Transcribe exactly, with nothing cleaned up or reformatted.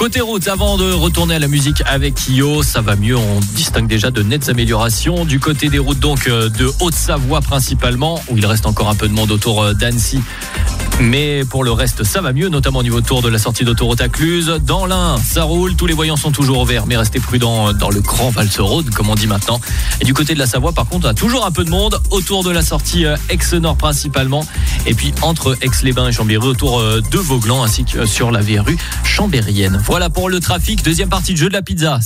Côté route, avant de retourner à la musique avec Kyo, ça va mieux, on distingue déjà de nettes améliorations. Du côté des routes donc de Haute-Savoie principalement, où il reste encore un peu de monde autour d'Annecy. Mais pour le reste, ça va mieux, notamment au niveau tour de la sortie d'autoroute à Cluse. Dans l'Ain, ça roule, tous les voyants sont toujours au vert, mais restez prudents dans le grand Valse Road, comme on dit maintenant. Et du côté de la Savoie, par contre, on a toujours un peu de monde autour de la sortie Aix-Nord principalement. Et puis entre Aix-les-Bains et Chambéry, autour de Vauglan, ainsi que sur la verrue chambérienne. Voilà pour le trafic. Deuxième partie de jeu de la pizza.